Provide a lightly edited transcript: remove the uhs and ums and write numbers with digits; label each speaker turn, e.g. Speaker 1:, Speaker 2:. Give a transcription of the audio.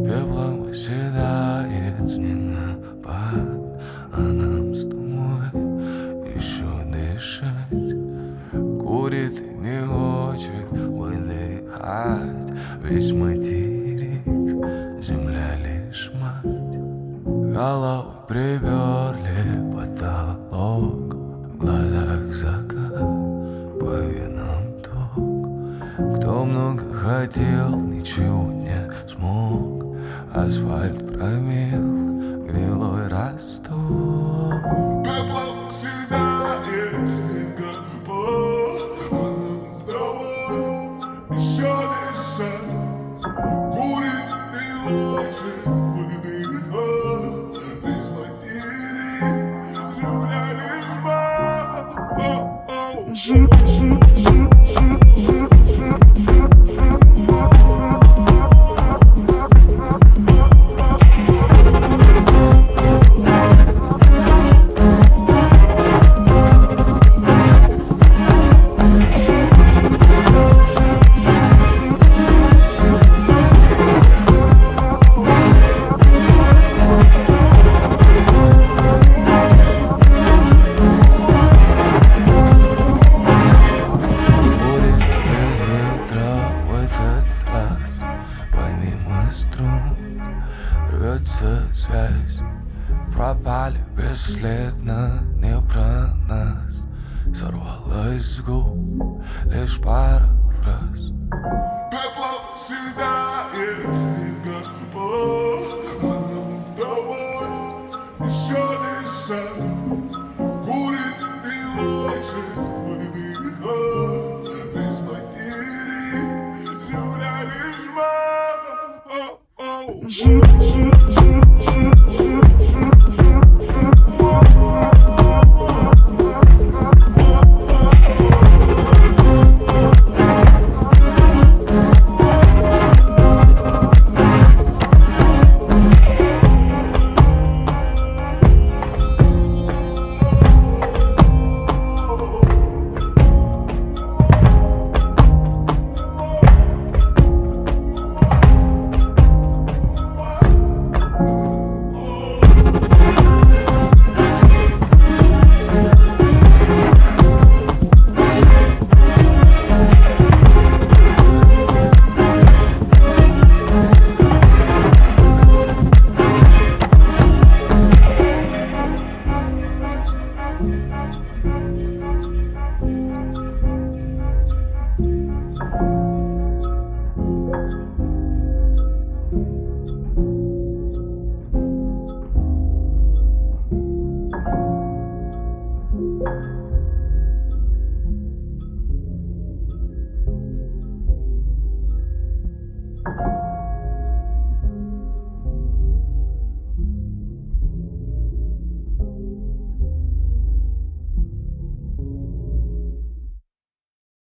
Speaker 1: Пеплом оседает снегопад, а нам с тобой еще дышать. Курит и не хочет выдыхать. Весь материк, земля лишь мать. Голову приперли потолок, в глазах закат, по венам ток. Кто много хотел, ничего не смог. Асфальт промил гнилой росток.
Speaker 2: Пеплом съедает снегопад, а нам с тобой еще дышать. Курит и хочет выдыхать. Весь материк, земля лишь
Speaker 1: рвется связь, пропали бесследно, не про нас. Сорвалась с губ лишь пара фраз.
Speaker 2: Пеплом съедает снегопад, а нам с тобой еще дышать. Курит и хочет выдыхать. Весь материк, земля лишь мать.